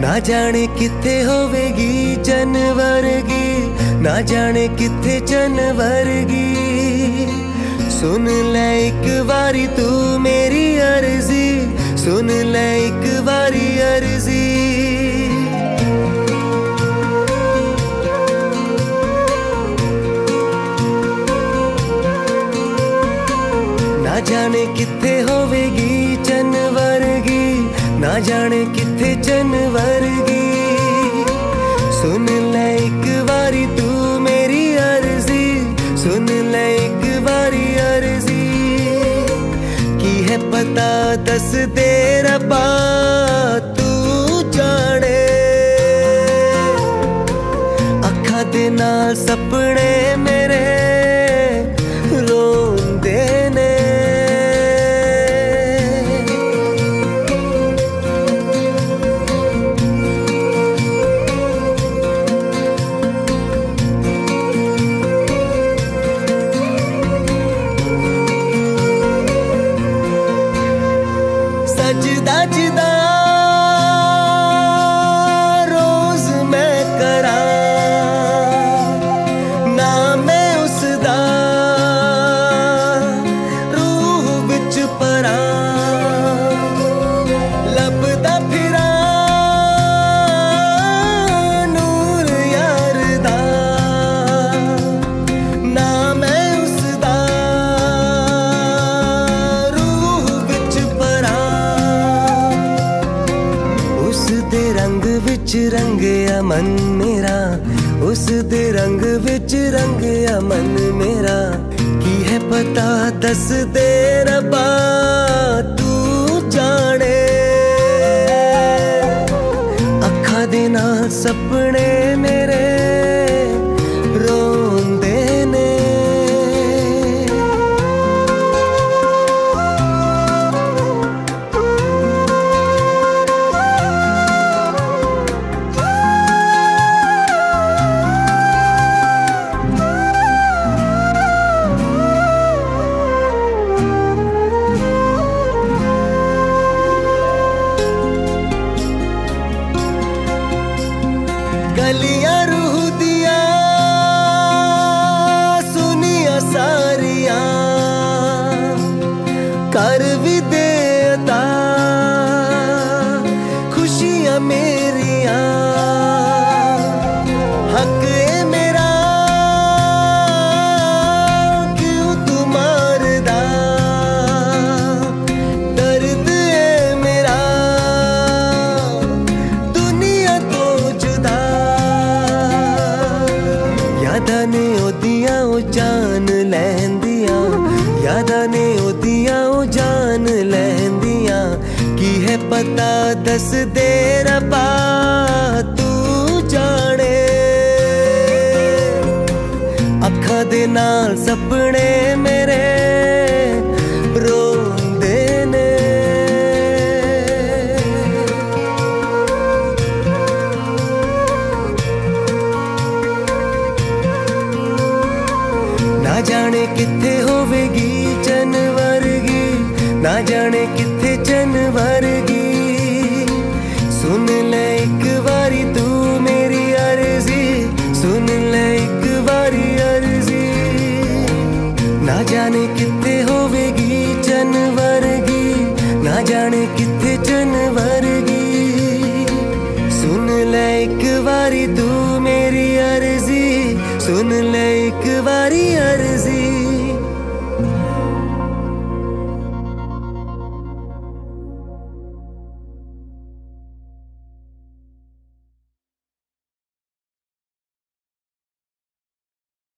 ना जाने किथे होवेगी चन वर्गी, ना जाने किथे चन वर्गी। सुन ले एक बारी तू मेरी अर्जी, सुन ले एक बारी अर्जी। ना जाने किथे होवेगी चन वर्गी, ना जाने किथे चन वर्गी। सुन ले एक बारी तू मेरी अर्जी, सुन ले एक बारी अर्जी। की है पता दस दे रब्बा तू जाने, अखा दे नाल सपने मेरे रोंदे ने। सजदा जुदा रोज मैं करा, ना मैं उसदा रूह विच परा। लभदा फिरा नूर यार दा, ना मैं उसदा रूह विच परा। उस दे रंग विच रंगया मन मेरा, उस दे रंग विच रंगया मन मेरा। की है पता दस दे रब्बा तू जाने, अखा दे नाल सपने मेरे रोंदे ने। गलियां रूह दिया सुनिया सारिया, कर भी दे अता खुशियां मेरिया। हक है मेरा क्यों तू मारदा, दर्द है मेरा दुनिया तो जुदा। यादां ने ओदियां ओ जान लैंदियां, यादां ने ओदियां ओ जान लैंदियां। की है पता दस दे रब्बा तू जाने, अखा दे नाल सपने मेरे रोंदे ने। ना जाने किथे होवेगी चन वर्गी, ना जाने किथे चन वर्गी। सुन ले एक बारी तू मेरी अर्जी, सुन ले एक बारी अर्जी। ना जाने किथे होवेगी चन वर्गी, ना जाने किथे चन वर्गी। सुन ले एक बारी तू मेरी अर्जी, सुन ले एक बारी अर्जी।